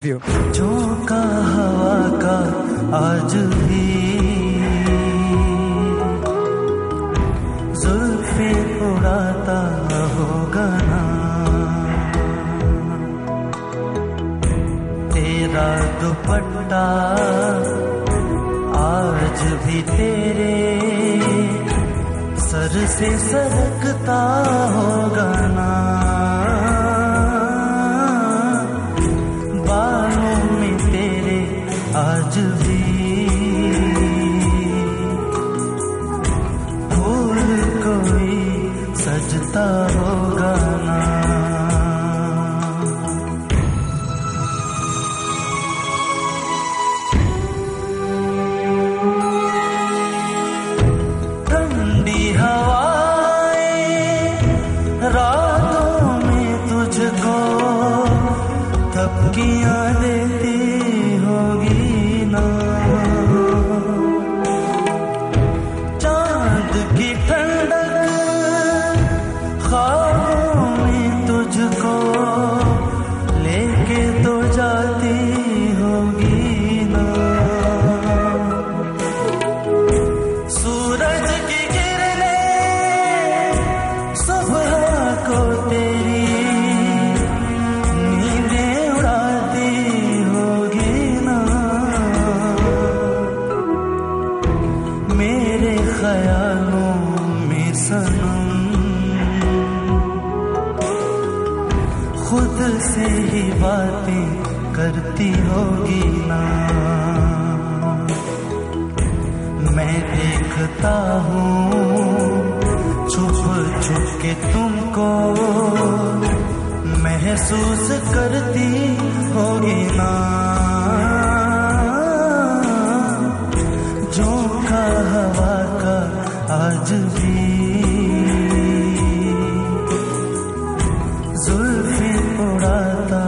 झोंका हवा का आज भी जुल्फे उड़ाता होगा ना, तेरा दुपट्टा आज भी तेरे सर से सरकता होगा ना, आज भी फूल कोई सजता होगा ना। ठंडी हवाएं रातों में तुझको थपकियां देती होगी, चांद की ठंडक ख्वाबों में तुझको लेके तो जाती होगी ना, सूरज की किरणें सुबह को तेरी नींदें उड़ाती होगी ना, मेरे ख्यालों में सनम खुद से ही बातें करती होगी ना, मैं देखता हूँ छुप छुप के तुमको महसूस करती होगी ना, झोंका हवा का आज भी जुल्फे उड़ाता